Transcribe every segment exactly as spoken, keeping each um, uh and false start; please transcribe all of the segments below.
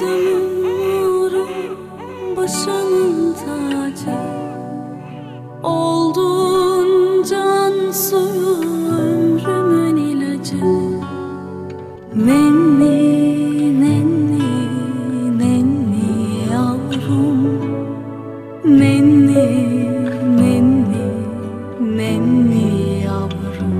gözümün nuru, başımın tacı. Oldun can suyu, ömrümün ilacı. Nenni, nenni, nenni yavrum. Nenni, nenni, nenni yavrum.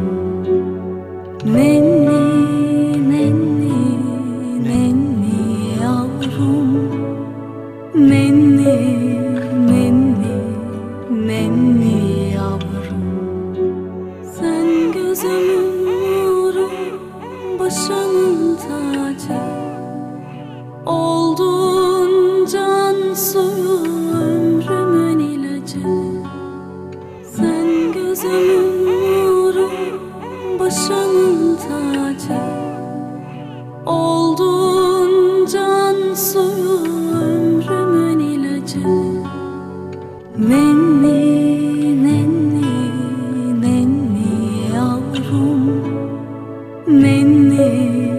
Nenni, nenni, nenni yavrum. Nenni, nenni, nenni yavrum. Sen gözümün nuru, başımın tacı. Oldun can suyu, ömrümün ilacı. Sen gözümün nuru, başımın tacı. Oldun can suyu, ömrümün ilacı. Nenni, nenni, nenni yavrum. Nenni.